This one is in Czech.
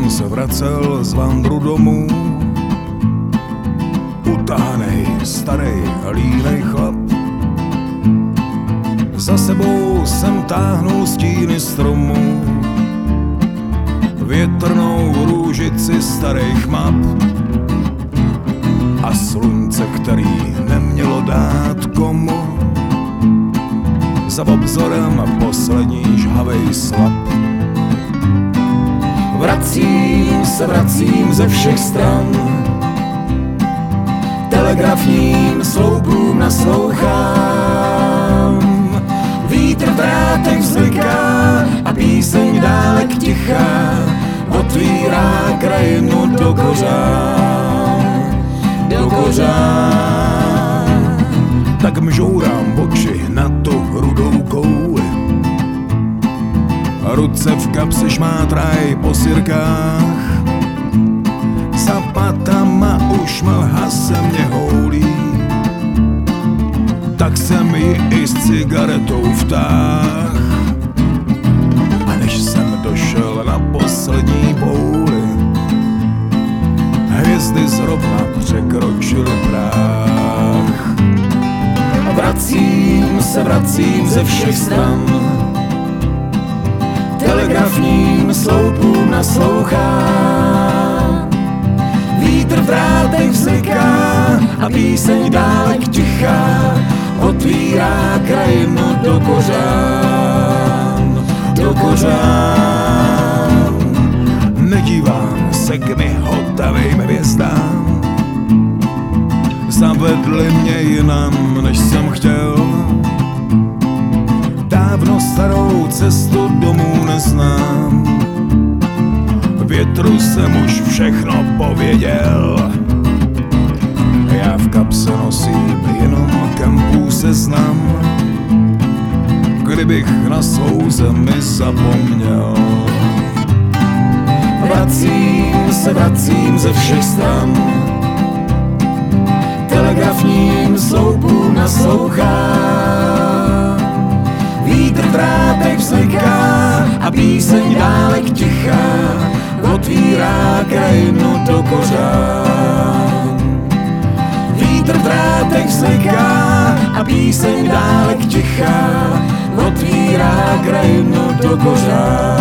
jsem se vracel z vandru domů. Utahanej, starej, línej chlap. Za sebou jsem táhnul stíny stromů, větrnou růžici starých map a slunce, který nemělo dát komu. Za obzorem poslední žhavej slab. Vracím ze všech stran, telegrafním sloupům naslouchám. Vítr v drátech vzliká a píseň dálek tichá otvírá krajinu do kořán, do kořán. Tak mžourám oči na tu rudou kouli, ruce v kapse šmátraj po sirkách. Za patama už mlha se mě houlí, tak jsem ji i s cigaretou vtáh. A než jsem došel na poslední bouli, hvězdy zrovna překročily práh. Vracím ze všech stran, telegrafním sloupům naslouchám. Vítr v drátech vzliká a píseň dálek tichá otvírá krajinu do kořán, do kořán. Nedívám se k mihotavým hvězdám, zavedli mě jinam, než jsem chtěl. Dávno starou cestu domů neznám, větru jsem už všechno pověděl. Já v kapse nosím jenom kampů seznam, kdybych na svou zemi zapomněl. Vracím ze všech stran, telegrafním sloupům naslouchám. Vítr v drátech vzliká a píseň dálek tichá otvírá krajinu do kořán. Vítr v drátech vzliká a píseň dálek tichá otvírá krajinu do kořán.